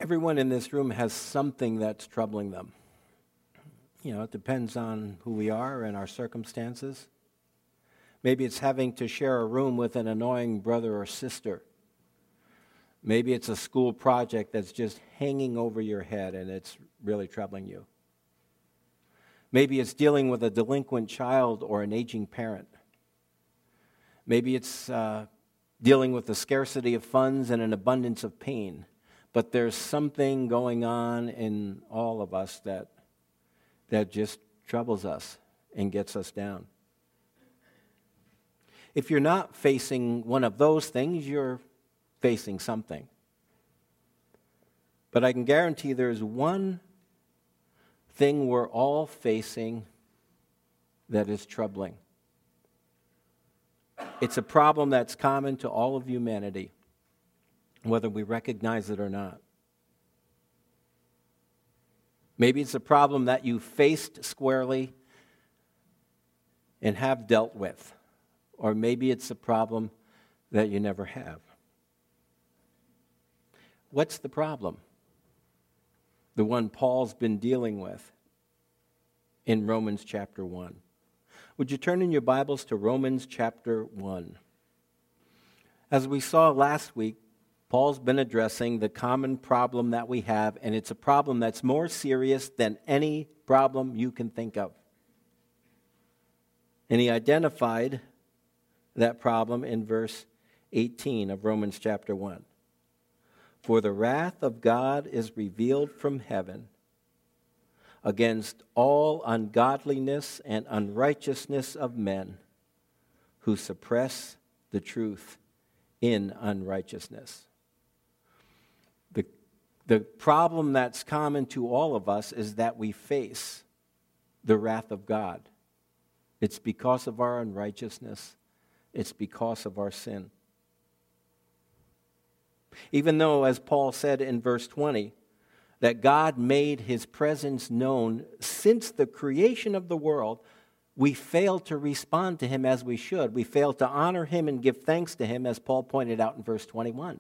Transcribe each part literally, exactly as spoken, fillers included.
Everyone in this room has something that's troubling them. You know, it depends on who we are and our circumstances. Maybe it's having to share a room with an annoying brother or sister. Maybe it's a school project that's just hanging over your head and it's really troubling you. Maybe it's dealing with a delinquent child or an aging parent. Maybe it's uh, dealing with the scarcity of funds and an abundance of pain. But there's something going on in all of us that, that just troubles us and gets us down. If you're not facing one of those things, you're facing something. But I can guarantee there's one thing we're all facing that is troubling. It's a problem that's common to all of humanity, whether we recognize it or not. Maybe it's a problem that you faced squarely and have dealt with. Or maybe it's a problem that you never have. What's the problem? The one Paul's been dealing with in Romans chapter one. Would you turn in your Bibles to Romans chapter one? As we saw last week, Paul's been addressing the common problem that we have, and it's a problem that's more serious than any problem you can think of. And he identified that problem in verse eighteen of Romans chapter one. For the wrath of God is revealed from heaven against all ungodliness and unrighteousness of men who suppress the truth in unrighteousness. The, the problem that's common to all of us is that we face the wrath of God. It's because of our unrighteousness. It's because of our sin. Even though, as Paul said in verse twenty, that God made his presence known since the creation of the world, we fail to respond to him as we should. We fail to honor him and give thanks to him, as Paul pointed out in verse twenty-one.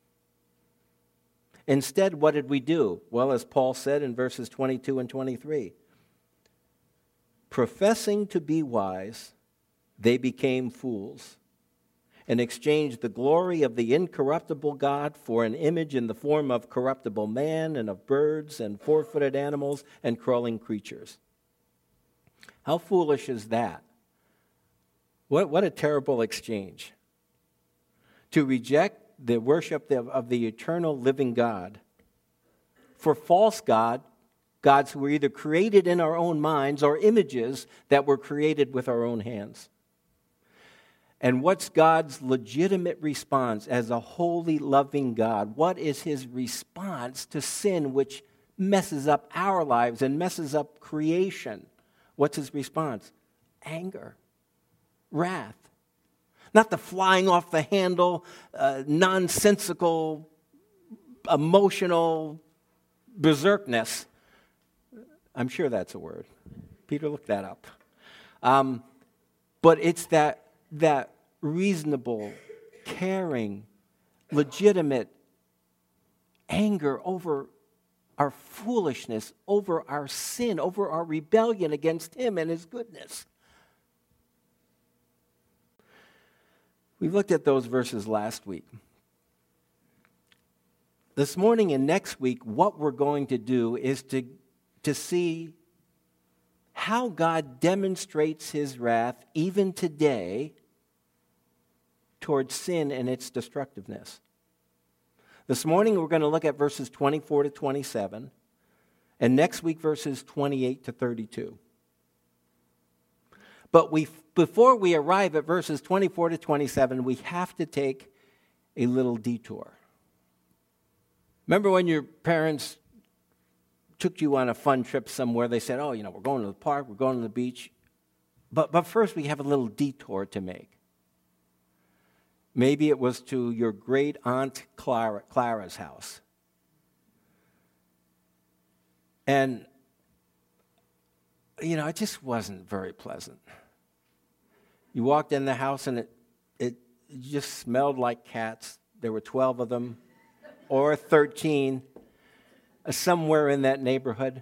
Instead, what did we do? Well, as Paul said in verses twenty-two and twenty-three, professing to be wise, they became fools and exchanged the glory of the incorruptible God for an image in the form of corruptible man and of birds and four-footed animals and crawling creatures. How foolish is that? What, what a terrible exchange. To reject the worship of, of the eternal living God for false God, gods who were either created in our own minds or images that were created with our own hands. And what's God's legitimate response as a holy, loving God? What is his response to sin which messes up our lives and messes up creation? What's his response? Anger, wrath. Not the flying off the handle, uh, nonsensical, emotional berserkness. I'm sure that's a word. Peter, look that up. Um, but it's that that reasonable, caring, legitimate anger over our foolishness, over our sin, over our rebellion against him and his goodness. We looked at those verses last week. This morning and next week, what we're going to do is to, to see how God demonstrates his wrath even today towards sin and its destructiveness. This morning we're going to look at verses twenty-four to twenty-seven, and next week verses twenty-eight to thirty-two. But we, before we arrive at verses twenty-four to twenty-seven, we have to take a little detour. Remember when your parents took you on a fun trip somewhere, they said, oh, you know, we're going to the park, we're going to the beach. But, but first we have a little detour to make. Maybe it was to your great aunt Clara, Clara's house. And, you know, it just wasn't very pleasant. You walked in the house and it, it just smelled like cats. There were twelve of them, or thirteen. uh, somewhere in that neighborhood.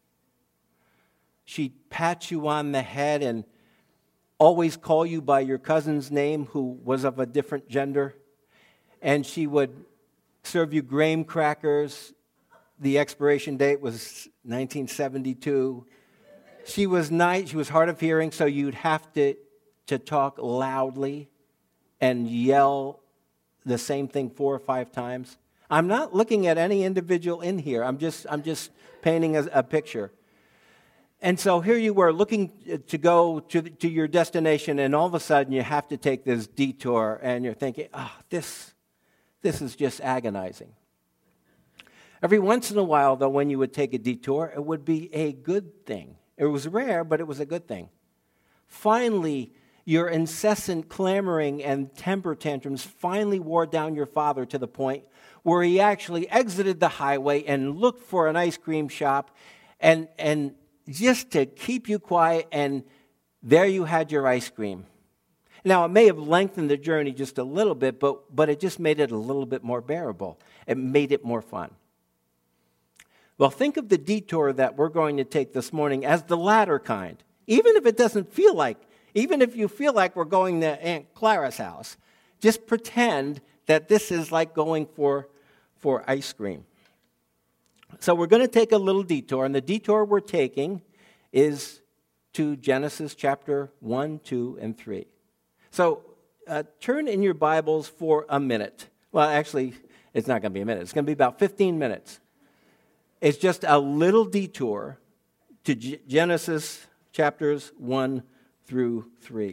She'd pat you on the head and always call you by your cousin's name who was of a different gender. And she would serve you graham crackers. The expiration date was nineteen seventy-two. She was nice. She was hard of hearing, so you'd have to, to talk loudly and yell the same thing four or five times. I'm not looking at any individual in here. I'm just, I'm just painting a, a picture. And so here you were looking to go to, to your destination, and all of a sudden you have to take this detour, and you're thinking, oh, this, this is just agonizing. Every once in a while, though, when you would take a detour, it would be a good thing. It was rare, but it was a good thing. Finally, your incessant clamoring and temper tantrums finally wore down your father to the point where he actually exited the highway and looked for an ice cream shop and, and just to keep you quiet, and there you had your ice cream. Now, it may have lengthened the journey just a little bit, but, but it just made it a little bit more bearable. It made it more fun. Well, think of the detour that we're going to take this morning as the latter kind. Even if it doesn't feel like, even if you feel like we're going to Aunt Clara's house, just pretend that this is like going for, for ice cream. So we're going to take a little detour, and the detour we're taking is to Genesis chapter one, two, and three. So uh, turn in your Bibles for a minute. Well, actually, it's not going to be a minute. It's going to be about fifteen minutes. It's just a little detour to G- Genesis chapters one through three.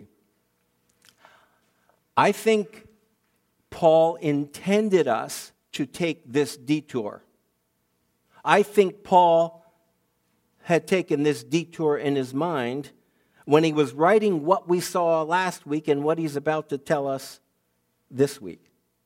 I think Paul intended us to take this detour. I think Paul had taken this detour in his mind when he was writing what we saw last week and what he's about to tell us this week.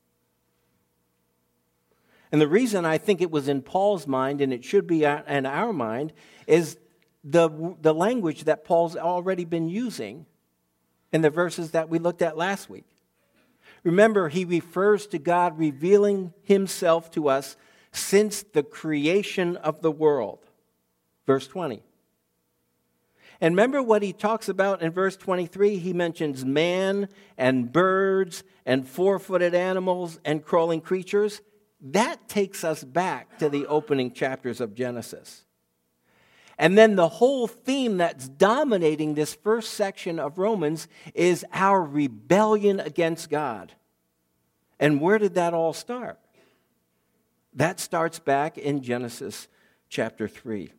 And the reason I think it was in Paul's mind, and it should be in our mind, is the, the language that Paul's already been using in the verses that we looked at last week. Remember, he refers to God revealing himself to us since the creation of the world. Verse twenty. And remember what he talks about in verse twenty-three? He mentions man and birds and four-footed animals and crawling creatures. That takes us back to the opening chapters of Genesis. And then the whole theme that's dominating this first section of Romans is our rebellion against God. And where did that all start? That starts back in Genesis chapter three.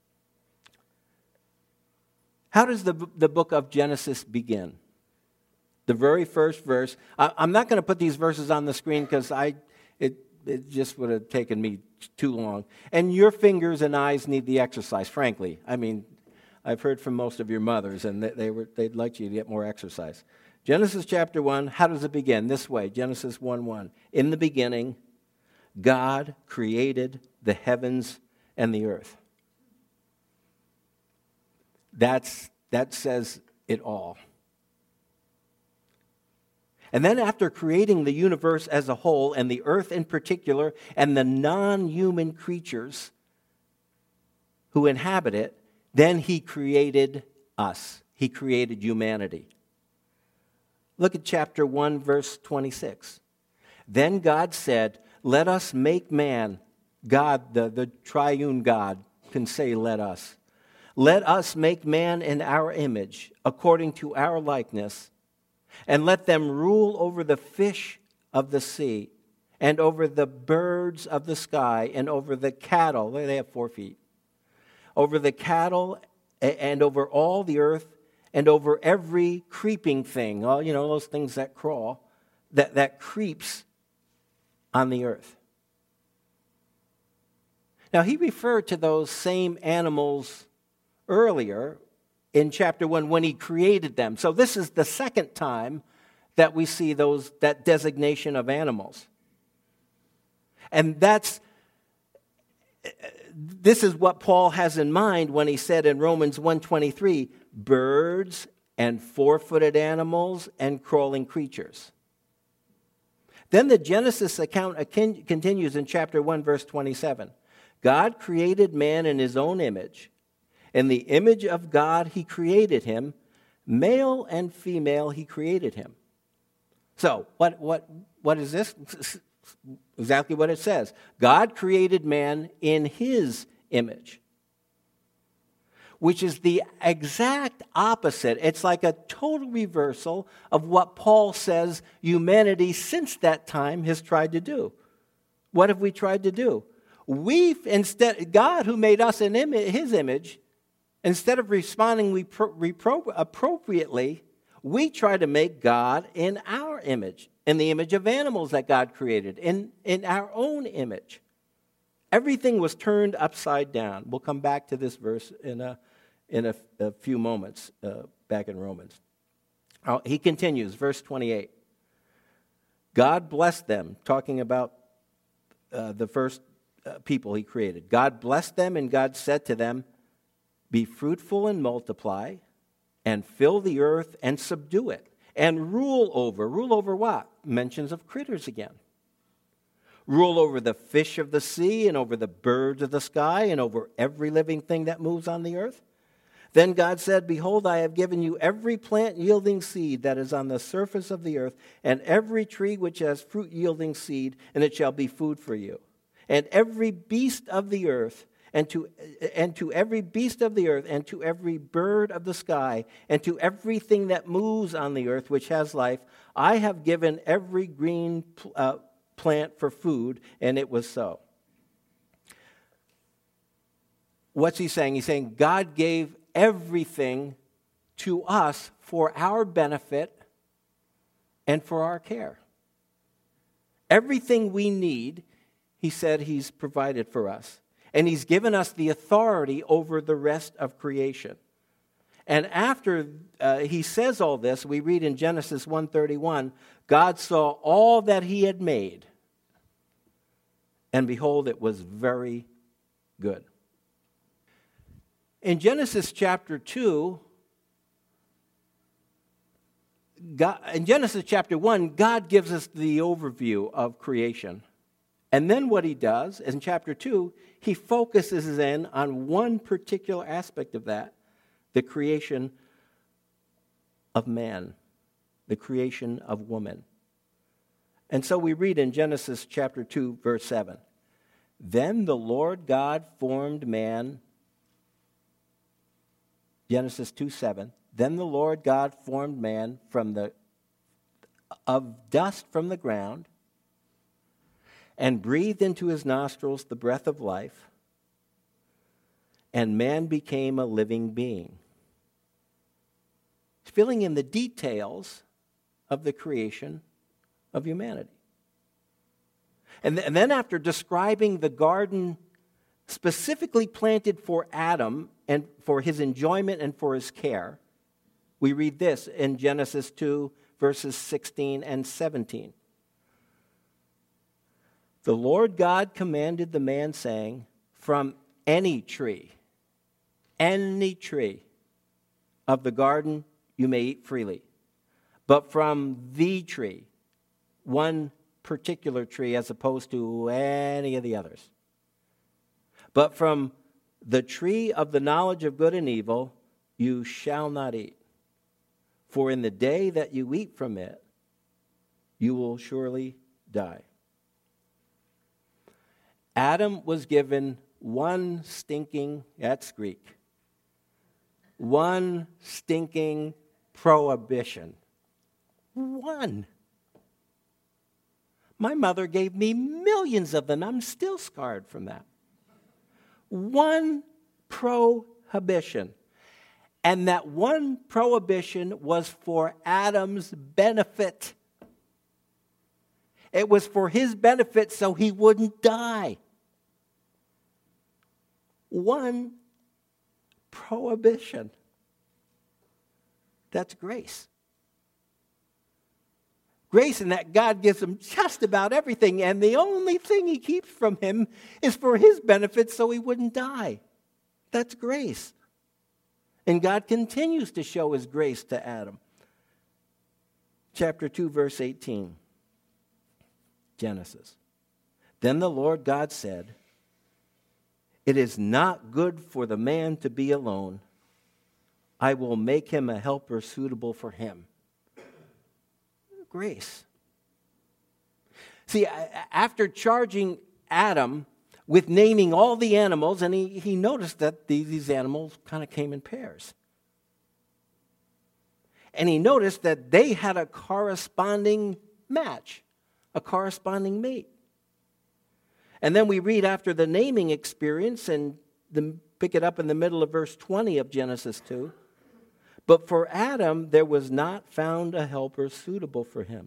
How does the, the book of Genesis begin? The very first verse. I, I'm not going to put these verses on the screen because I it it just would have taken me too long. And your fingers and eyes need the exercise, frankly. I mean, I've heard from most of your mothers, and they, they were, they'd like you to get more exercise. Genesis chapter one, how does it begin? This way, Genesis one one. In the beginning, God created the heavens and the earth. That's, that says it all. And then after creating the universe as a whole, and the earth in particular, and the non-human creatures who inhabit it, then he created us. He created humanity. Look at chapter one, verse twenty-six. Then God said, let us make man. God, the, the triune God, can say, let us. Let us make man in our image, according to our likeness, and let them rule over the fish of the sea, and over the birds of the sky, and over the cattle. They have four feet. Over the cattle, and over all the earth, and over every creeping thing. All, you know, those things that crawl, that, that creeps on the earth. Now, he referred to those same animals earlier in chapter one when he created them. So this is the second time that we see those that designation of animals. And that's this is what Paul has in mind when he said in Romans one twenty-three, birds and four-footed animals and crawling creatures. Then the Genesis account continues in chapter one, verse twenty-seven. God created man in his own image. In the image of God he created him. Male and female he created him. So, what, what, what is this? Exactly what it says. God created man in his image, which is the exact opposite. It's like a total reversal of what Paul says humanity since that time has tried to do. What have we tried to do? We've instead, God who made us in im- his image, instead of responding repro- repro- appropriately, we try to make God in our image, in the image of animals that God created, in, in our own image. Everything was turned upside down. We'll come back to this verse in a, in a, a few moments uh, back in Romans. Uh, he continues, verse twenty-eight. God blessed them, talking about uh, the first uh, people he created. God blessed them, and God said to them, be fruitful and multiply, and fill the earth and subdue it, and rule over. Rule over what? Mentions of critters again. Rule over the fish of the sea, and over the birds of the sky, and over every living thing that moves on the earth. Then God said, behold, I have given you every plant yielding seed that is on the surface of the earth, and every tree which has fruit yielding seed, and it shall be food for you. And every beast of the earth, and to, and to every beast of the earth, and to every bird of the sky, and to everything that moves on the earth which has life, I have given every green uh, plant for food, and it was so. What's he saying? He's saying God gave everything to us for our benefit and for our care. Everything we need, he said he's provided for us. And he's given us the authority over the rest of creation. And after uh, he says all this, we read in Genesis one thirty-one, God saw all that he had made, and behold, it was very good. In Genesis chapter two, God, in Genesis chapter one, God gives us the overview of creation. And then what he does, in chapter two, he focuses in on one particular aspect of that, the creation of man, the creation of woman. And so we read in Genesis chapter two, verse seven, then the Lord God formed man, Genesis two seven, then the Lord God formed man from the of dust from the ground, and breathed into his nostrils the breath of life, and man became a living being. It's filling in the details of the creation of humanity. And, th- and then after describing the garden specifically planted for Adam and for his enjoyment and for his care, we read this in Genesis two, verses sixteen and seventeen. The Lord God commanded the man, saying, from any tree, any tree of the garden you may eat freely, but from the tree, one particular tree as opposed to any of the others, but from the tree of the knowledge of good and evil you shall not eat. For in the day that you eat from it, you will surely die. Adam was given one stinking, that's Greek, one stinking prohibition. One. My mother gave me millions of them. I'm still scarred from that. One prohibition. And that one prohibition was for Adam's benefit. It was for his benefit so he wouldn't die. One prohibition. That's grace. Grace in that God gives him just about everything, and the only thing he keeps from him is for his benefit so he wouldn't die. That's grace. And God continues to show his grace to Adam. Chapter two, verse eighteen. Genesis. Then the Lord God said, It is not good for the man to be alone. I will make him a helper suitable for him. Grace. See, after charging Adam with naming all the animals, and he, he noticed that these, these animals kind of came in pairs. And he noticed that they had a corresponding match, a corresponding mate. And then we read after the naming experience, and the, pick it up in the middle of verse twenty of Genesis two. But for Adam, there was not found a helper suitable for him.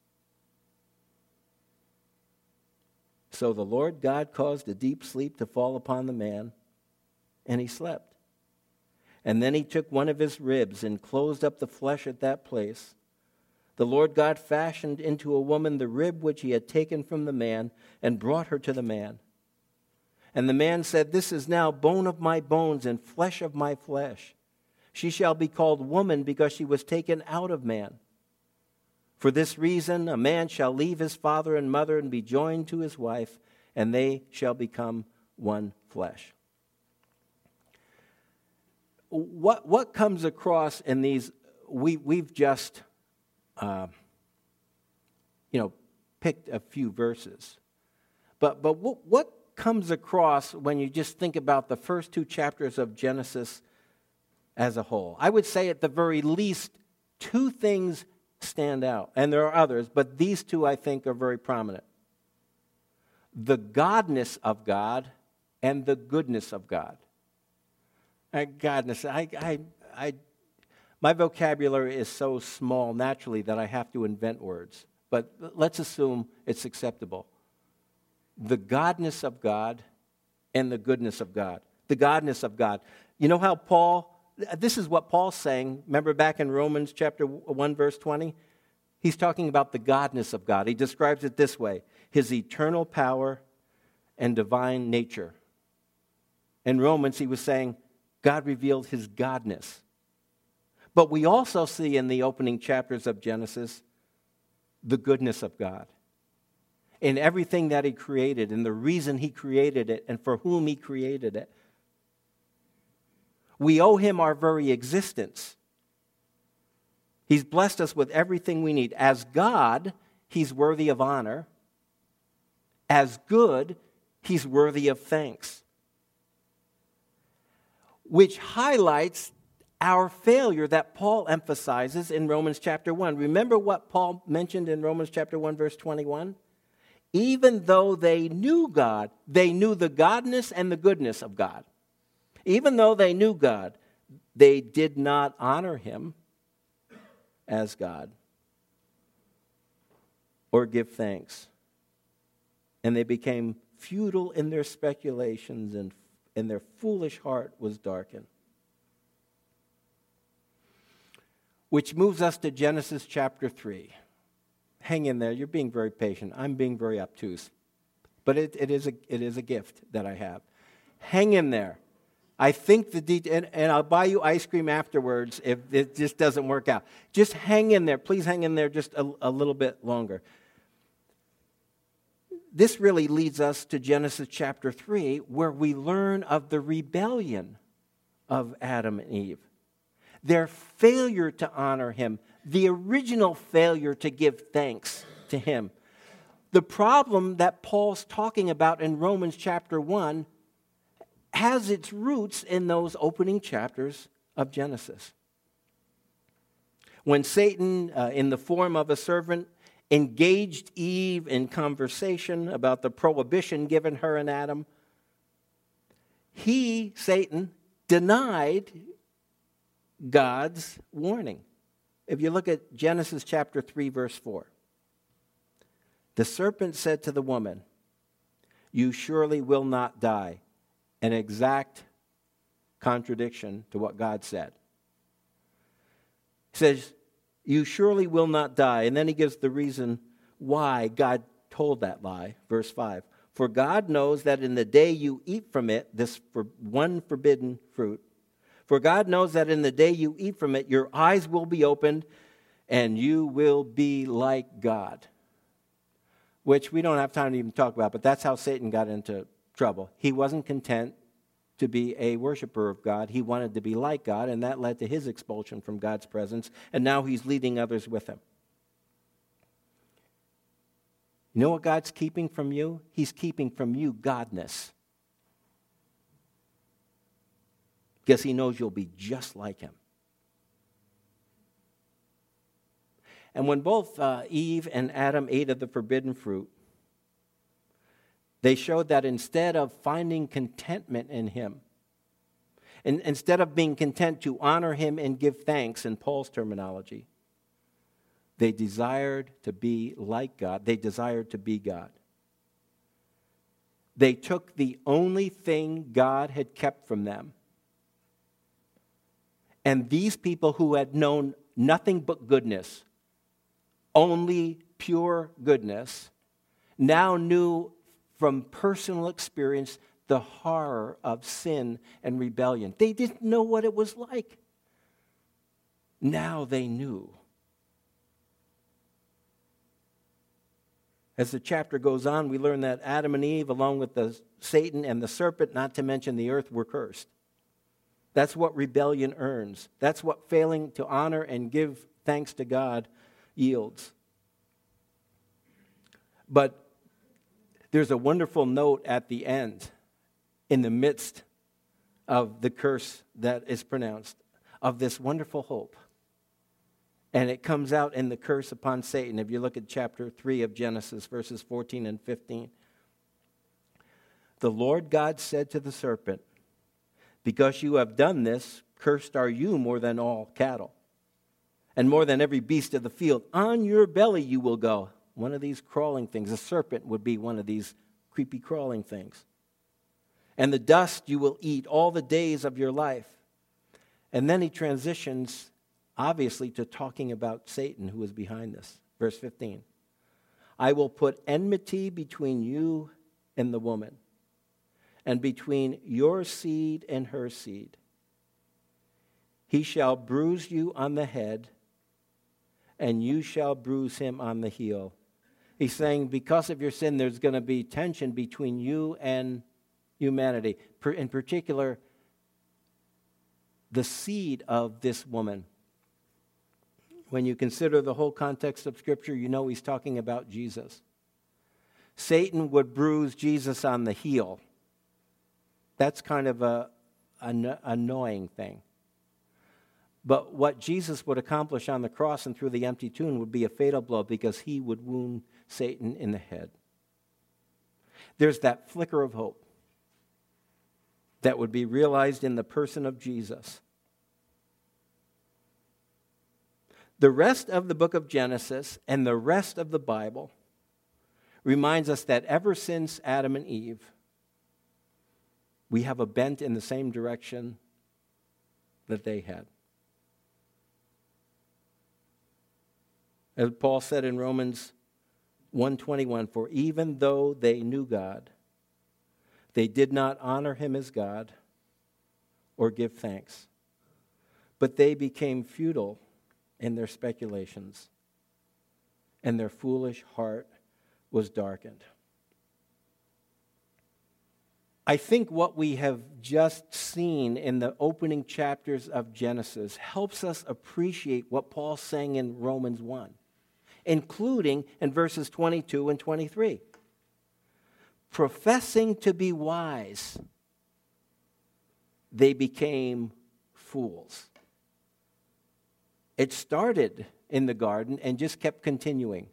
So the Lord God caused a deep sleep to fall upon the man, and he slept. And then he took one of his ribs and closed up the flesh at that place. The Lord God fashioned into a woman the rib which he had taken from the man and brought her to the man. And the man said, "This is now bone of my bones and flesh of my flesh. She shall be called woman because she was taken out of man. For this reason, a man shall leave his father and mother and be joined to his wife, and they shall become one flesh." What, what comes across in these, we, we've just, uh, you know, picked a few verses. But, but what, what comes across when you just think about the first two chapters of Genesis as a whole? I would say at the very least, two things stand out. And there are others, but these two I think are very prominent. The godness of God and the goodness of God. Uh, godness, I, I, I, my vocabulary is so small naturally that I have to invent words. But let's assume it's acceptable. The godness of God and the goodness of God. The godness of God. You know how Paul, this is what Paul's saying. Remember back in Romans chapter one, verse twenty? He's talking about the godness of God. He describes it this way: his eternal power and divine nature. In Romans, he was saying God revealed his godness. But we also see in the opening chapters of Genesis the goodness of God. In everything that he created, and the reason he created it, and for whom he created it. We owe him our very existence. He's blessed us with everything we need. As God, he's worthy of honor. As good, he's worthy of thanks. Which highlights our failure that Paul emphasizes in Romans chapter one. Remember what Paul mentioned in Romans chapter one, verse twenty-one? Even though they knew God, they knew the godness and the goodness of God. Even though they knew God, they did not honor him as God or give thanks. And they became futile in their speculations, and, and their foolish heart was darkened. Which moves us to Genesis chapter three. Hang in there. You're being very patient. I'm being very obtuse. But it, it, is, a, it is a gift that I have. Hang in there. I think the detail, and, and I'll buy you ice cream afterwards if it just doesn't work out. Just hang in there. Please hang in there just a, a little bit longer. This really leads us to Genesis chapter three, where we learn of the rebellion of Adam and Eve. Their failure to honor him, the original failure to give thanks to him. The problem that Paul's talking about in Romans chapter one has its roots in those opening chapters of Genesis. When Satan, uh, in the form of a servant, engaged Eve in conversation about the prohibition given her and Adam, he, Satan, denied God's warning. If you look at Genesis chapter three, verse four. The serpent said to the woman, "You surely will not die." An exact contradiction to what God said. He says, "You surely will not die." And then he gives the reason why God told that lie. Verse five. "For God knows that in the day you eat from it," this for one forbidden fruit, "for God knows that in the day you eat from it, your eyes will be opened and you will be like God." Which we don't have time to even talk about, but that's how Satan got into trouble. He wasn't content to be a worshiper of God. He wanted to be like God, and that led to his expulsion from God's presence, and now he's leading others with him. You know what God's keeping from you? He's keeping from you godness. Because he knows you'll be just like him. And when both uh, Eve and Adam ate of the forbidden fruit, they showed that instead of finding contentment in him, and instead of being content to honor him and give thanks in Paul's terminology, they desired to be like God. They desired to be God. They took the only thing God had kept from them. And these people who had known nothing but goodness, only pure goodness, now knew from personal experience the horror of sin and rebellion. They didn't know what it was like. Now they knew. As the chapter goes on, we learn that Adam and Eve, along with the Satan and the serpent, not to mention the earth, were cursed. That's what rebellion earns. That's what failing to honor and give thanks to God yields. But there's a wonderful note at the end, in the midst of the curse that is pronounced, of this wonderful hope. And it comes out in the curse upon Satan. If you look at chapter three of Genesis, verses fourteen and fifteen. The Lord God said to the serpent, because you have done this, cursed are you more than all cattle, and more than every beast of the field. On your belly you will go. One of these crawling things. A serpent would be one of these creepy crawling things. And the dust you will eat all the days of your life. And then he transitions, obviously, to talking about Satan, who is behind this. Verse fifteen. I will put enmity between you and the woman, and between your seed and her seed. He shall bruise you on the head, and you shall bruise him on the heel. He's saying because of your sin, there's going to be tension between you and humanity. In particular, the seed of this woman. When you consider the whole context of Scripture, you know he's talking about Jesus. Satan would bruise Jesus on the heel. That's kind of a, an annoying thing. But what Jesus would accomplish on the cross and through the empty tomb would be a fatal blow, because he would wound Satan in the head. There's that flicker of hope that would be realized in the person of Jesus. The rest of the book of Genesis and the rest of the Bible reminds us that ever since Adam and Eve, we have a bent in the same direction that they had. As Paul said in Romans one twenty-one, for even though they knew God, they did not honor him as God or give thanks, but they became futile in their speculations, and their foolish heart was darkened. I think what we have just seen in the opening chapters of Genesis helps us appreciate what Paul's saying in Romans one, including in verses twenty-two and twenty-three. Professing to be wise, they became fools. It started in the garden and just kept continuing.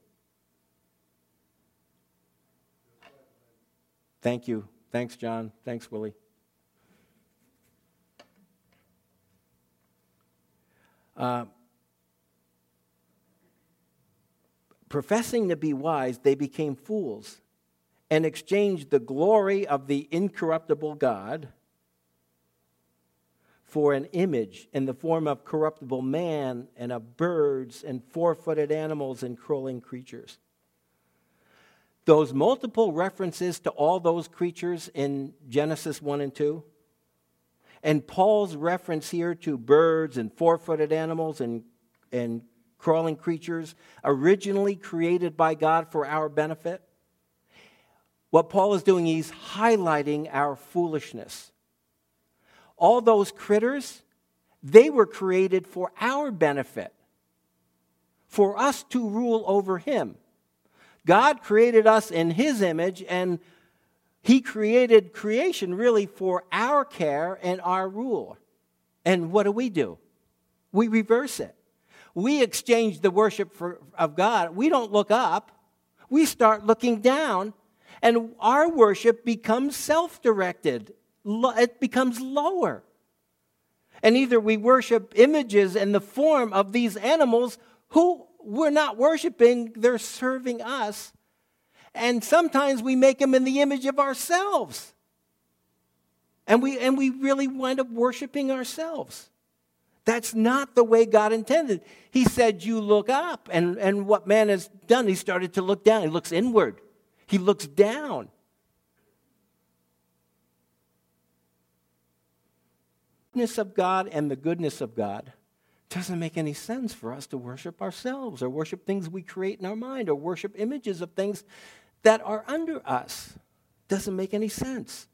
Thank you. Thanks, John. Thanks, Willie. Uh, professing to be wise, they became fools and exchanged the glory of the incorruptible God for an image in the form of corruptible man and of birds and four-footed animals and crawling creatures. Those multiple references to all those creatures in Genesis one and two, and Paul's reference here to birds and four-footed animals and, and crawling creatures originally created by God for our benefit, what Paul is doing, he's highlighting our foolishness all those critters, they were created for our benefit, for us to rule over him. God created us in his image, and he created creation really for our care and our rule. And what do we do? We reverse it. We exchange the worship for, of God. We don't look up. We start looking down, and our worship becomes self-directed. It becomes lower. And either we worship images in the form of these animals who we're not worshiping, they're serving us. And sometimes we make them in the image of ourselves. And we, and we really wind up worshiping ourselves. That's not the way God intended. He said, you look up. And, and what man has done, he started to look down. He looks inward. He looks down. The goodness of God and the goodness of God doesn't make any sense for us to worship ourselves or worship things we create in our mind or worship images of things that are under us. Doesn't make any sense.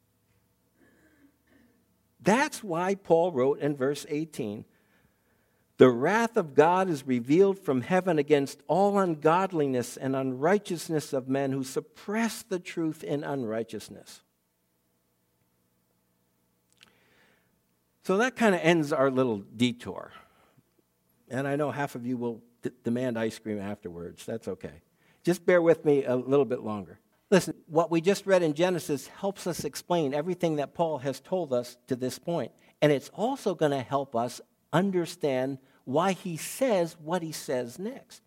That's why Paul wrote in verse eighteen, the wrath of God is revealed from heaven against all ungodliness and unrighteousness of men who suppress the truth in unrighteousness. So that kind of ends our little detour. And I know half of you will d- demand ice cream afterwards. That's okay. Just bear with me a little bit longer. Listen, what we just read in Genesis helps us explain everything that Paul has told us to this point. And it's also going to help us understand why he says what he says next.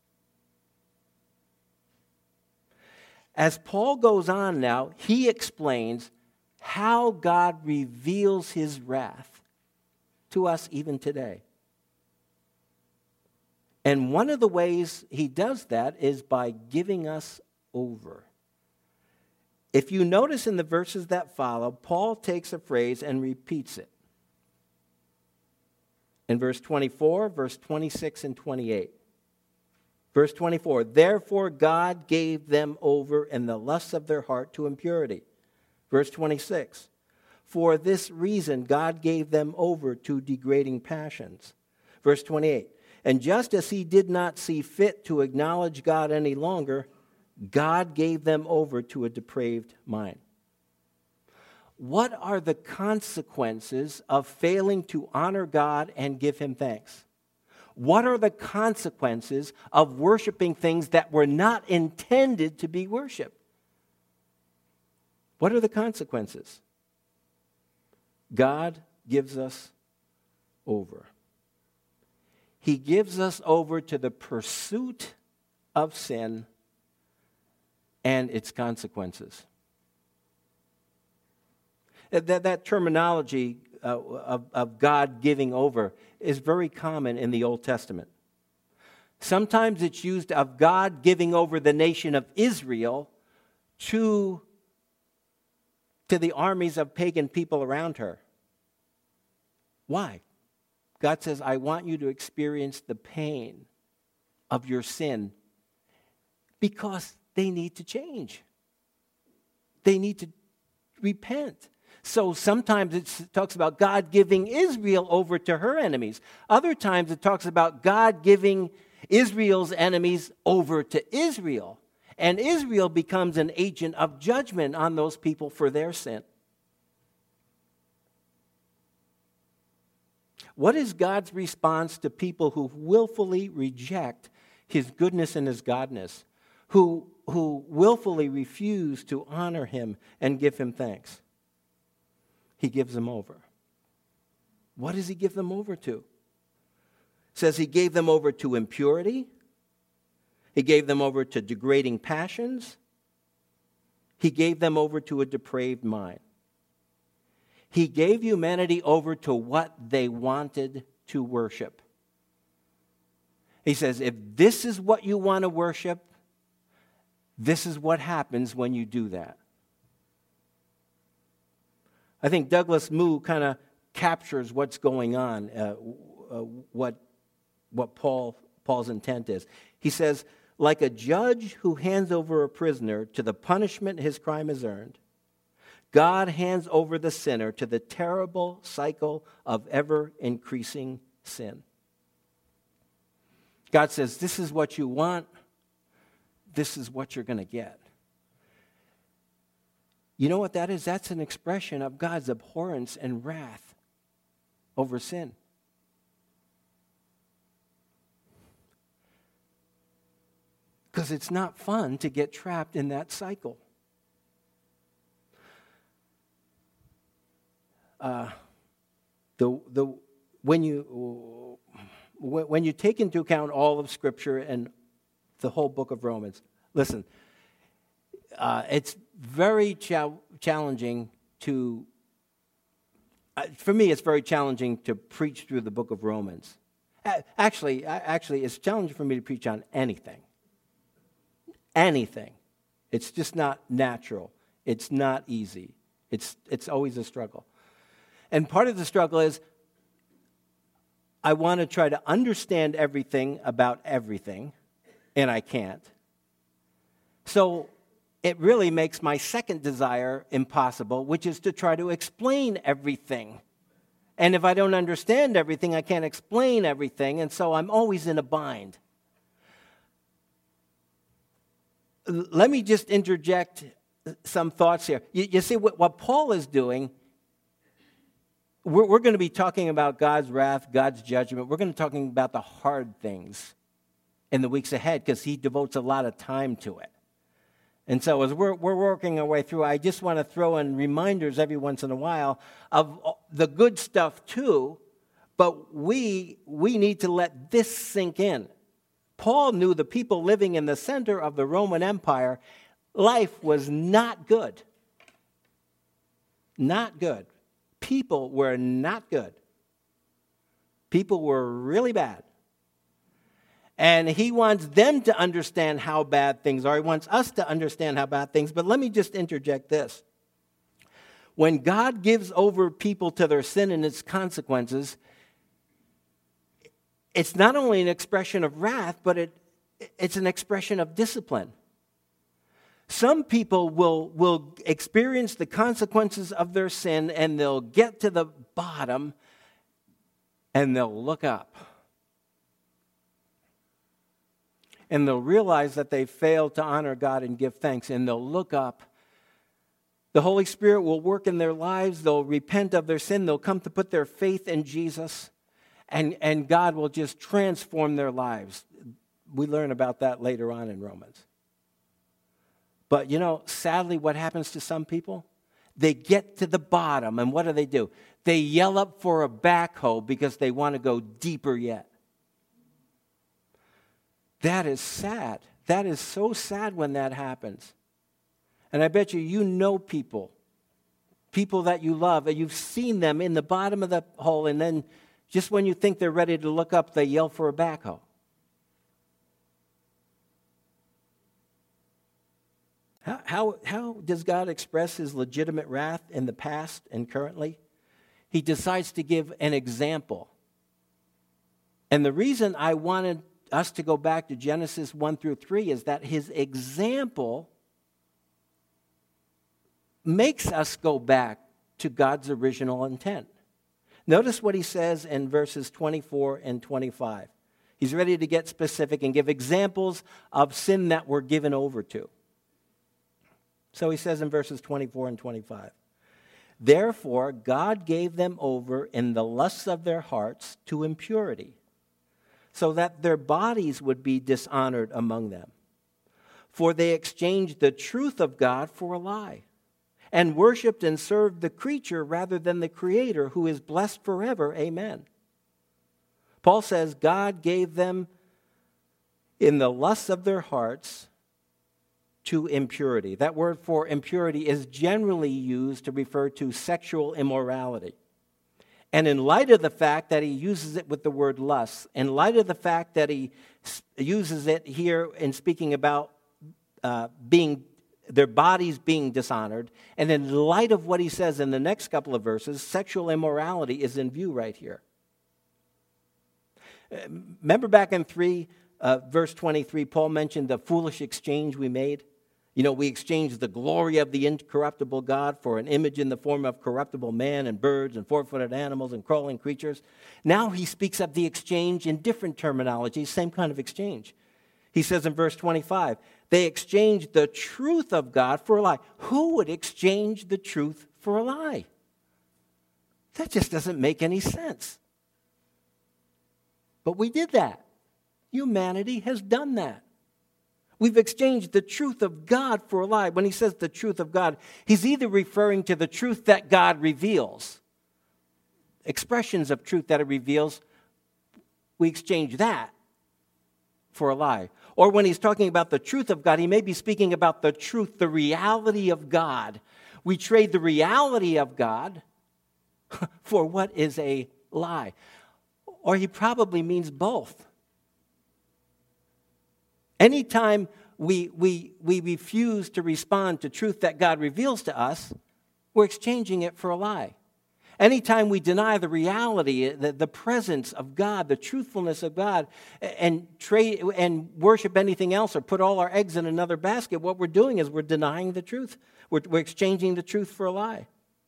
As Paul goes on now, he explains how God reveals his wrath to us even today. And one of the ways he does that is by giving us over. If you notice in the verses that follow, Paul takes a phrase and repeats it. In verse twenty-four, verse twenty-six, and twenty-eight. Verse twenty-four, therefore God gave them over in the lusts of their heart to impurity. Verse twenty-six, for this reason God gave them over to degrading passions. Verse twenty-eight, and just as he did not see fit to acknowledge God any longer, God gave them over to a depraved mind. What are the consequences of failing to honor God and give him thanks? What are the consequences of worshiping things that were not intended to be worshiped? What are the consequences? God gives us over. He gives us over to the pursuit of sin and its consequences. That, that terminology uh, of, of God giving over is very common in the Old Testament. Sometimes it's used of God giving over the nation of Israel to, to the armies of pagan people around her. Why? God says, I want you to experience the pain of your sin because they need to change. They need to repent. So sometimes it talks about God giving Israel over to her enemies. Other times it talks about God giving Israel's enemies over to Israel. And Israel becomes an agent of judgment on those people for their sin. What is God's response to people who willfully reject his goodness and his godness, who, who willfully refuse to honor him and give him thanks? He gives them over. What does he give them over to? It says he gave them over to impurity. He gave them over to degrading passions. He gave them over to a depraved mind. He gave humanity over to what they wanted to worship. He says, if this is what you want to worship, this is what happens when you do that. I think Douglas Moo kind of captures what's going on, uh, uh, what, what Paul, Paul's intent is. He says, like a judge who hands over a prisoner to the punishment his crime has earned, God hands over the sinner to the terrible cycle of ever-increasing sin. God says, this is what you want. This is what you're going to get. You know what that is? That's an expression of God's abhorrence and wrath over sin. Because it's not fun to get trapped in that cycle. Uh, the the when you when you take into account all of Scripture and the whole book of Romans, listen, uh, it's very cha- challenging to. Uh, for me, it's very challenging to preach through the book of Romans. Uh, actually, uh, actually, it's challenging for me to preach on anything. Anything. It's just not natural. It's not easy. It's it's always a struggle. And part of the struggle is I want to try to understand everything about everything, and I can't. So it really makes my second desire impossible, which is to try to explain everything. And if I don't understand everything, I can't explain everything, and so I'm always in a bind. Let me just interject some thoughts here. You, you see, what, what Paul is doing, we're, we're going to be talking about God's wrath, God's judgment. We're going to be talking about the hard things in the weeks ahead because he devotes a lot of time to it. And so as we're, we're working our way through, I just want to throw in reminders every once in a while of the good stuff too, but we we need to let this sink in. Paul knew the people living in the center of the Roman Empire, life was not good. Not good. People were not good. People were really bad. And he wants them to understand how bad things are. He wants us to understand how bad things. But let me just interject this. When God gives over people to their sin and its consequences, it's not only an expression of wrath, but it, it's an expression of discipline. Some people will, will experience the consequences of their sin, and they'll get to the bottom, and they'll look up. And they'll realize that they failed to honor God and give thanks, and they'll look up. The Holy Spirit will work in their lives. They'll repent of their sin. They'll come to put their faith in Jesus. And, and God will just transform their lives. We learn about that later on in Romans. But, you know, sadly, what happens to some people? They get to the bottom, and what do they do? They yell up for a backhoe because they want to go deeper yet. That is sad. That is so sad when that happens. And I bet you, you know people, people that you love, and you've seen them in the bottom of the hole, and then just when you think they're ready to look up, they yell for a backhoe. How, how, how does God express his legitimate wrath in the past and currently? He decides to give an example. And the reason I wanted us to go back to Genesis one through three is that his example makes us go back to God's original intent. Notice what he says in verses twenty-four and twenty-five. He's ready to get specific and give examples of sin that we're given over to. So he says in verses twenty-four and twenty-five, "Therefore God gave them over in the lusts of their hearts to impurity, so that their bodies would be dishonored among them. For they exchanged the truth of God for a lie, and worshipped and served the creature rather than the Creator, who is blessed forever. Amen." Paul says God gave them in the lusts of their hearts to impurity. That word for impurity is generally used to refer to sexual immorality. And in light of the fact that he uses it with the word lust, in light of the fact that he uses it here in speaking about uh, being their bodies being dishonored, and in light of what he says in the next couple of verses, sexual immorality is in view right here. Remember back in three, uh, verse twenty-three, Paul mentioned the foolish exchange we made. You know, we exchange the glory of the incorruptible God for an image in the form of corruptible man and birds and four-footed animals and crawling creatures. Now he speaks of the exchange in different terminology, same kind of exchange. He says in verse twenty-five, they exchanged the truth of God for a lie. Who would exchange the truth for a lie? That just doesn't make any sense. But we did that. Humanity has done that. We've exchanged the truth of God for a lie. When he says the truth of God, he's either referring to the truth that God reveals, expressions of truth that it reveals, we exchange that for a lie. Or when he's talking about the truth of God, he may be speaking about the truth, the reality of God. We trade the reality of God for what is a lie. Or he probably means both. Anytime we, we, we refuse to respond to truth that God reveals to us, we're exchanging it for a lie. Anytime we deny the reality, the, the presence of God, the truthfulness of God, and trade and worship anything else or put all our eggs in another basket, what we're doing is we're denying the truth. We're, we're exchanging the truth for a lie.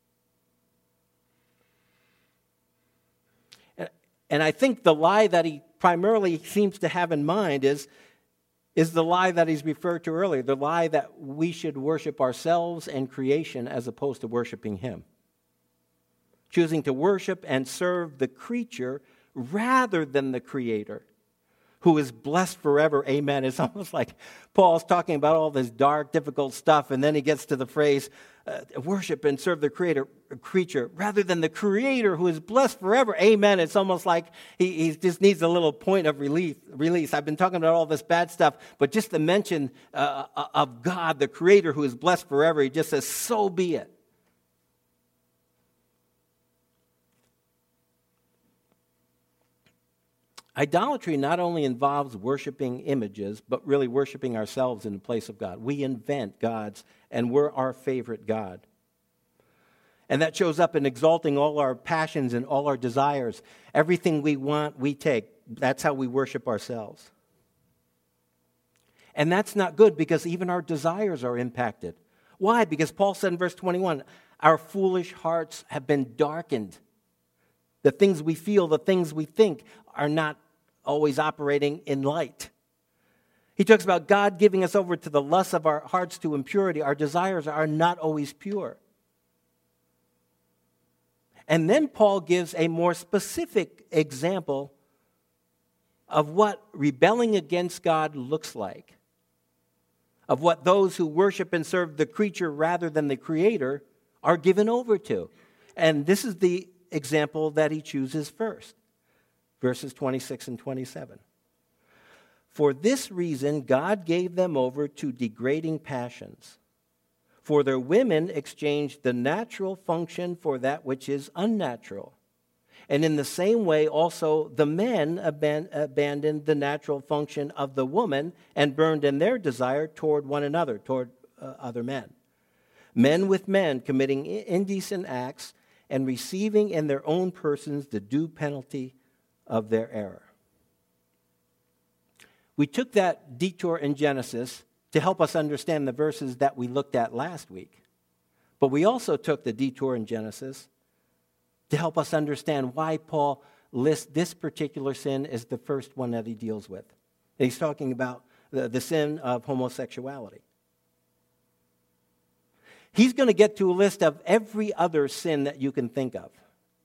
And, and I think the lie that he primarily seems to have in mind is is the lie that he's referred to earlier, the lie that we should worship ourselves and creation as opposed to worshiping him. Choosing to worship and serve the creature rather than the creator, who is blessed forever. Amen. It's almost like Paul's talking about all this dark, difficult stuff, and then he gets to the phrase, uh, worship and serve the creator, creature rather than the creator who is blessed forever. Amen. It's almost like he, he just needs a little point of relief, release. I've been talking about all this bad stuff, but just the mention uh, of God, the creator who is blessed forever, he just says, so be it. Idolatry not only involves worshiping images, but really worshiping ourselves in the place of God. We invent gods, and we're our favorite God. And that shows up in exalting all our passions and all our desires. Everything we want, we take. That's how we worship ourselves. And that's not good because even our desires are impacted. Why? Because Paul said in verse twenty-one, our foolish hearts have been darkened. The things we feel, the things we think are not always operating in light. He talks about God giving us over to the lusts of our hearts to impurity. Our desires are not always pure. And then Paul gives a more specific example of what rebelling against God looks like, of what those who worship and serve the creature rather than the creator are given over to. And this is the example that he chooses first, verses twenty-six and twenty-seven. For this reason, God gave them over to degrading passions. For their women exchanged the natural function for that which is unnatural. And in the same way, also, the men aban- abandoned the natural function of the woman and burned in their desire toward one another, toward uh, other men. Men with men committing indecent acts and receiving in their own persons the due penalty of their error. We took that detour in Genesis to help us understand the verses that we looked at last week. But we also took the detour in Genesis to help us understand why Paul lists this particular sin as the first one that he deals with. And he's talking about the, the sin of homosexuality. He's going to get to a list of every other sin that you can think of.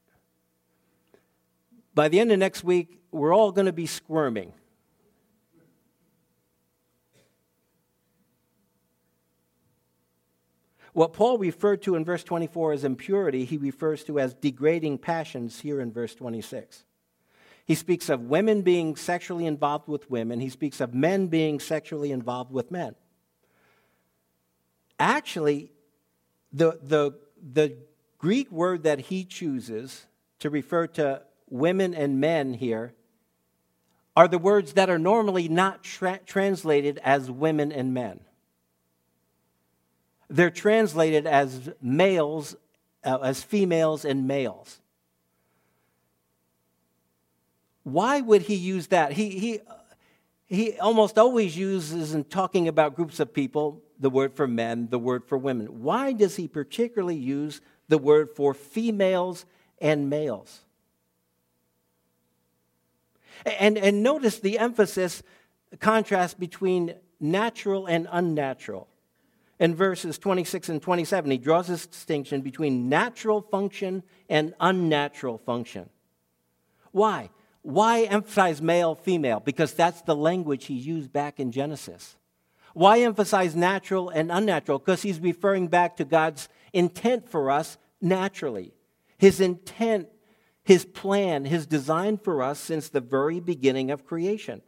By the end of next week, we're all going to be squirming. What Paul referred to in verse twenty-four as impurity, he refers to as degrading passions here in verse twenty-six. He speaks of women being sexually involved with women. He speaks of men being sexually involved with men. Actually, the, the, the Greek word that he chooses to refer to women and men here are the words that are normally not tra- translated as women and men. They're translated as males, uh, as females and males. Why would he use that? He, he, he almost always uses in talking about groups of people the word for men, the word for women? Why does he particularly use the word for females and males? And, and notice the emphasis, contrast between natural and unnatural. In verses twenty-six and twenty-seven, he draws this distinction between natural function and unnatural function. Why? Why emphasize male, female? Because that's the language he used back in Genesis. Why emphasize natural and unnatural? Because he's referring back to God's intent for us naturally. His intent, his plan, his design for us since the very beginning of creation.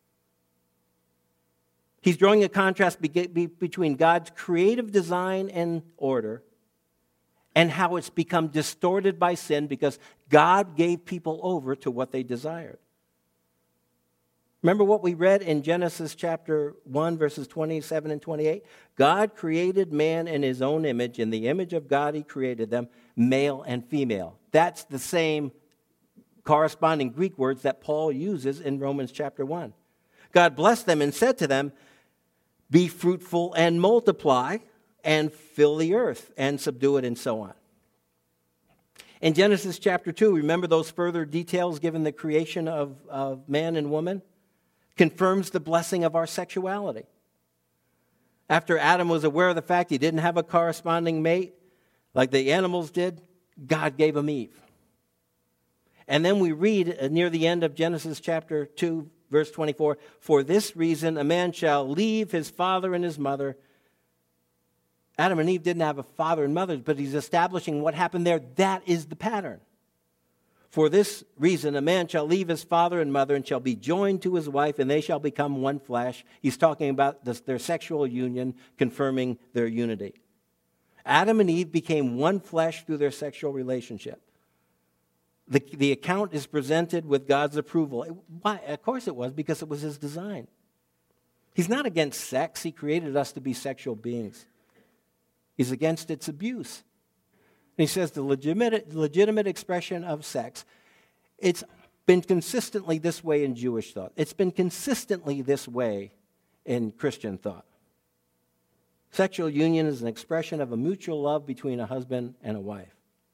He's drawing a contrast be- be- between God's creative design and order and how it's become distorted by sin because God gave people over to what they desired. Remember what we read in Genesis chapter one, verses twenty-seven and twenty-eight? God created man in his own image. In the image of God, he created them, male and female. That's the same corresponding Greek words that Paul uses in Romans chapter one. God blessed them and said to them, be fruitful and multiply and fill the earth and subdue it and so on. In Genesis chapter two, remember those further details given the creation of, of man and woman? Confirms the blessing of our sexuality. After Adam was aware of the fact he didn't have a corresponding mate like the animals did, God gave him Eve. And then we read near the end of Genesis chapter two, verse twenty-four, for this reason a man shall leave his father and his mother. Adam and Eve didn't have a father and mother, but he's establishing what happened there. That is the pattern. For this reason a man shall leave his father and mother and shall be joined to his wife, and they shall become one flesh. He's talking about this, their sexual union, confirming their unity. Adam and Eve became one flesh through their sexual relationship. The, the account is presented with God's approval. It, why? Of course it was, because it was his design. He's not against sex. He created us to be sexual beings. He's against its abuse. And he says the legitimate, legitimate expression of sex, it's been consistently this way in Jewish thought. It's been consistently this way in Christian thought. Sexual union is an expression of a mutual love between a husband and a wife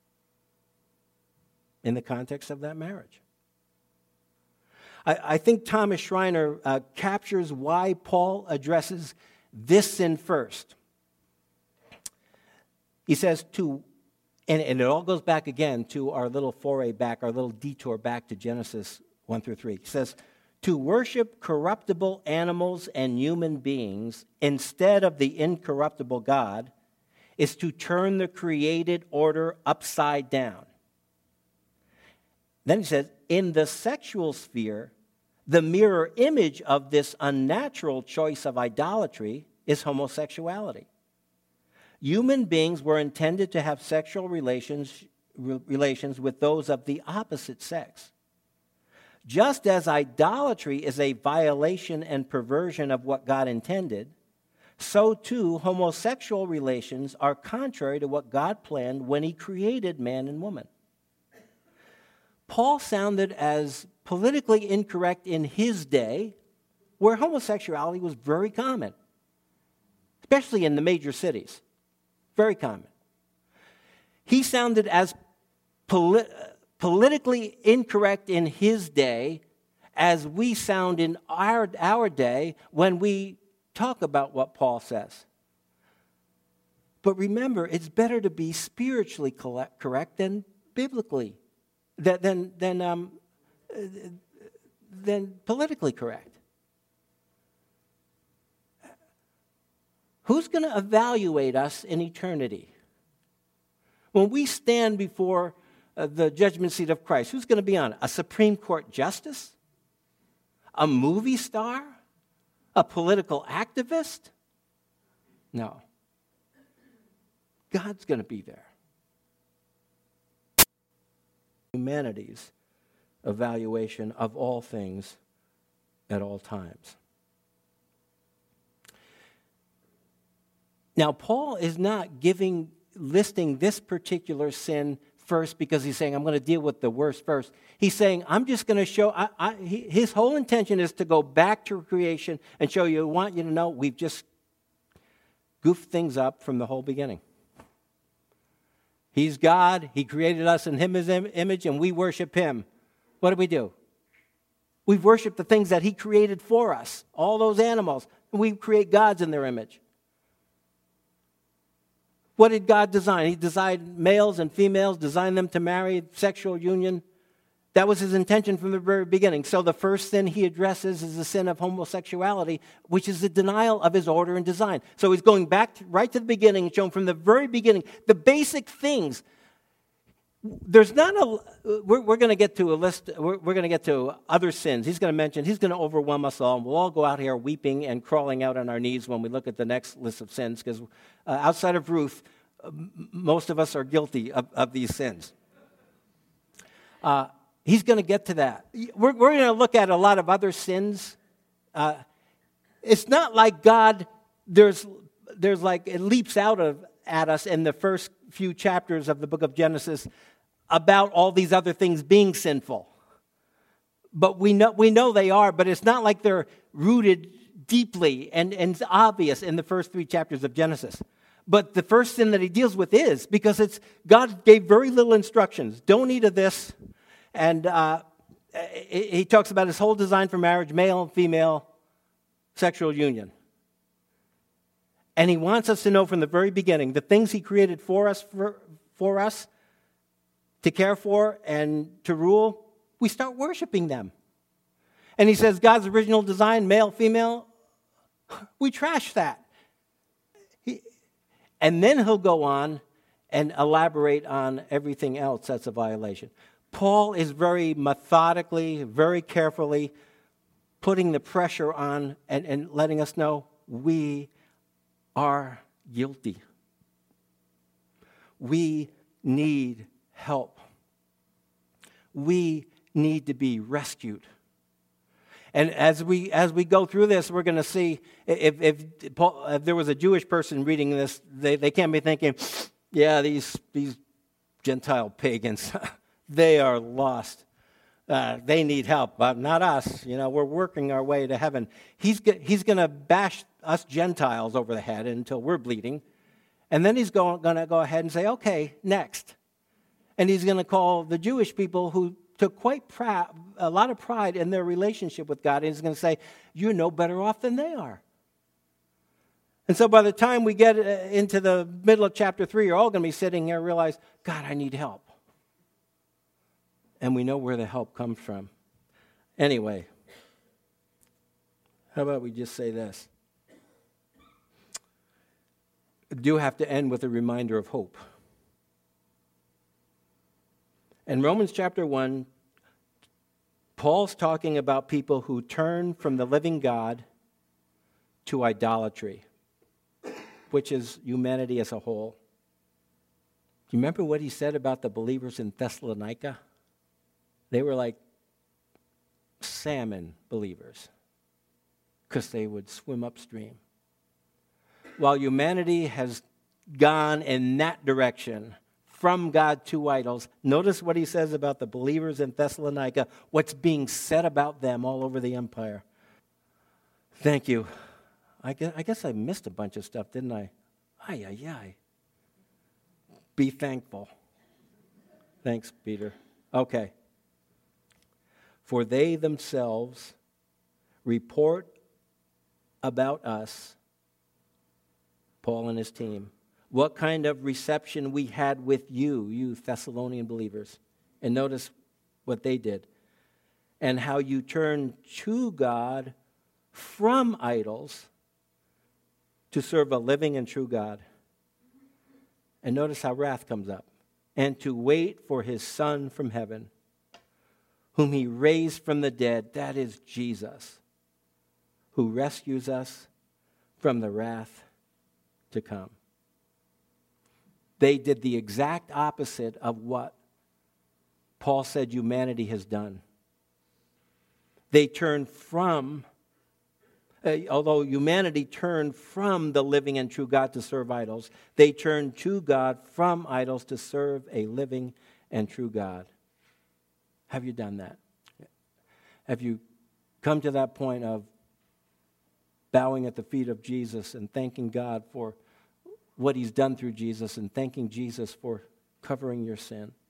in the context of that marriage. I, I think Thomas Schreiner uh, captures why Paul addresses this sin first. He says to, and, and it all goes back again to our little foray back, our little detour back to Genesis one through three. He says, to worship corruptible animals and human beings instead of the incorruptible God is to turn the created order upside down. Then he says, in the sexual sphere, the mirror image of this unnatural choice of idolatry is homosexuality. Human beings were intended to have sexual relations, relations with those of the opposite sex. Just as idolatry is a violation and perversion of what God intended, so too homosexual relations are contrary to what God planned when he created man and woman. Paul sounded as politically incorrect in his day, where homosexuality was very common, especially in the major cities. Very common. He sounded as poli- politically incorrect in his day as we sound in our, our day when we talk about what Paul says. But remember, it's better to be spiritually correct than biblically, than, than, um, than politically correct. Who's going to evaluate us in eternity? When we stand before uh, the judgment seat of Christ, who's going to be on it? A Supreme Court justice? A movie star? A political activist? No. God's going to be there. Humanity's evaluation of all things at all times. Now, Paul is not giving, listing this particular sin first because he's saying, I'm going to deal with the worst first. He's saying, I'm just going to show, I, I, he, his whole intention is to go back to creation and show you, I want you to know we've just goofed things up from the whole beginning. He's God. He created us in His image, and we worship Him. What do we do? We worship the things that He created for us, all those animals. And we create gods in their image. What did God design? He designed males and females, designed them to marry, sexual union. That was His intention from the very beginning. So the first sin He addresses is the sin of homosexuality, which is the denial of His order and design. So He's going back to, right to the beginning, showing from the very beginning the basic things. There's not a, we're, we're going to get to a list, we're, we're going to get to other sins. He's going to mention, He's going to overwhelm us all, and we'll all go out here weeping and crawling out on our knees when we look at the next list of sins, because uh, outside of Ruth, uh, most of us are guilty of, of these sins. Uh, he's going to get to that. We're, we're going to look at a lot of other sins. Uh, it's not like God, there's, there's like, it leaps out of at us in the first few chapters of the book of Genesis about all these other things being sinful. But we know we know they are, but it's not like they're rooted deeply and, and obvious in the first three chapters of Genesis. But the first sin that He deals with is, because it's God gave very little instructions. Don't eat of this. And uh, He talks about His whole design for marriage, male and female sexual union. And He wants us to know from the very beginning the things He created for us, for, for us to care for and to rule, we start worshiping them. And He says God's original design, male, female, we trash that. He, and then He'll go on and elaborate on everything else that's a violation. Paul is very methodically, very carefully putting the pressure on and, and letting us know we are guilty. We need help. We need to be rescued. And as we as we go through this, we're going to see if if, Paul, if there was a Jewish person reading this, they, they can't be thinking, yeah, these these Gentile pagans, they are lost. Uh, they need help, but not us. You know, we're working our way to heaven. He's he's going to bash us Gentiles over the head until we're bleeding, and then he's going to go ahead and say, okay, next. And He's going to call the Jewish people who took quite proud, a lot of pride in their relationship with God, and He's going to say, you're no better off than they are. And so by the time we get into the middle of chapter three, you're all going to be sitting here and realize, God, I need help. And we know where the help comes from. Anyway, how about we just say this? I do have to end with a reminder of hope. In Romans chapter one, Paul's talking about people who turn from the living God to idolatry, which is humanity as a whole. Do you remember what he said about the believers in Thessalonica? They were like salmon believers because they would swim upstream. While humanity has gone in that direction from God to idols, notice what he says about the believers in Thessalonica, what's being said about them all over the empire. Thank you. I guess I, guess I missed a bunch of stuff, didn't I? Ay, ay, ay. Be thankful. Thanks, Peter. Okay. For they themselves report about us, Paul and his team, what kind of reception we had with you, you Thessalonian believers. And notice what they did. And how you turned to God from idols to serve a living and true God. And notice how wrath comes up. And to wait for His Son from heaven, whom He raised from the dead, that is Jesus, who rescues us from the wrath to come. They did the exact opposite of what Paul said humanity has done. They turned from, uh, although humanity turned from the living and true God to serve idols, they turned to God from idols to serve a living and true God. Have you done that? Have you come to that point of bowing at the feet of Jesus and thanking God for what he's done through Jesus and thanking Jesus for covering your sin.